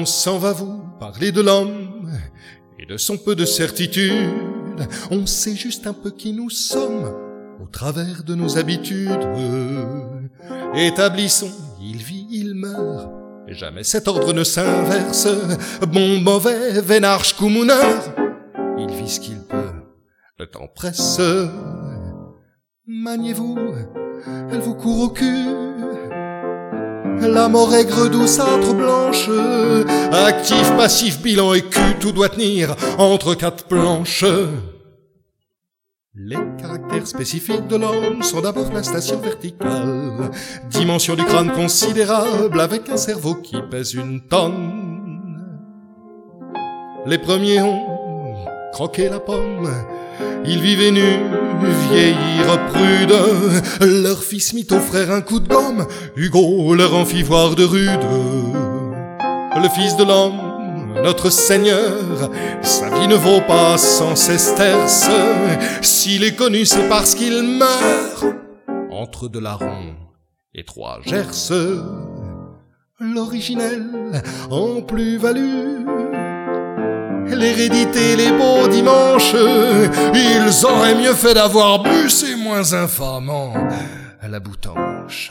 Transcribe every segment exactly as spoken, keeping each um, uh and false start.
on s'en va vous parler de l'homme et de son peu de certitude. On sait juste un peu qui nous sommes au travers de nos habitudes. Établissons, il vit, il meurt, et jamais cet ordre ne s'inverse. Bon, mauvais, vénarche, coumouneur, il vit ce qu'il peut, le temps presse. Maniez-vous, elle vous court au cul. La mort aigre, douceâtre, blanche, actif, passif, bilan et cul, tout doit tenir entre quatre planches. Les caractères spécifiques de l'homme sont d'abord la station verticale, dimension du crâne considérable avec un cerveau qui pèse une tonne. Les premiers ont croqué la pomme, ils vivaient nus, vieillir prudes. Leur fils mit au frère un coup de gomme, Hugo leur en fit voir de rude. Le fils de l'homme, notre Seigneur, sa vie ne vaut pas cent sesterces. S'il est connu, c'est parce qu'il meurt entre de larrons et trois gerces. L'originel en plus-value, l'hérédité, les beaux dimanches, ils auraient mieux fait d'avoir bu, c'est moins infamant à la boutanche.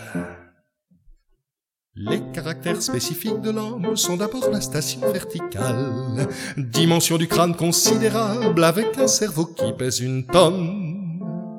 Les caractères spécifiques de l'homme sont d'abord la station verticale, dimension du crâne considérable avec un cerveau qui pèse une tonne.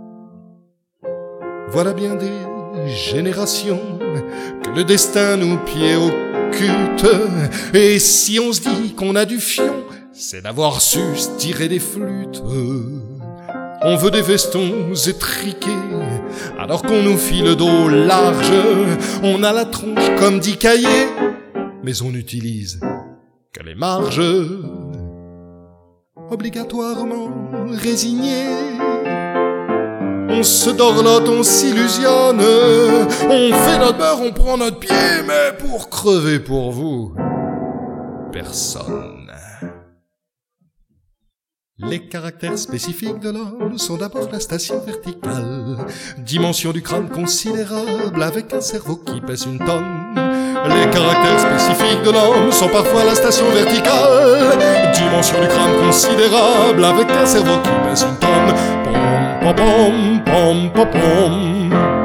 Voilà bien des générations que le destin nous pied occulte, et si on se dit qu'on a du fion, c'est d'avoir su se tirer des flûtes. On veut des vestons étriqués, alors qu'on nous file le dos large. On a la tronche comme dit Caillé, mais on n'utilise que les marges. Obligatoirement résigné, on se dorlote, on s'illusionne. On fait notre beurre, on prend notre pied, mais pour crever pour vous, personne. Les caractères spécifiques de l'homme sont d'abord la station verticale, dimension du crâne considérable avec un cerveau qui pèse une tonne. Les caractères spécifiques de l'homme sont parfois la station verticale, dimension du crâne considérable avec un cerveau qui pèse une tonne. Pom pom pom pom pom pom.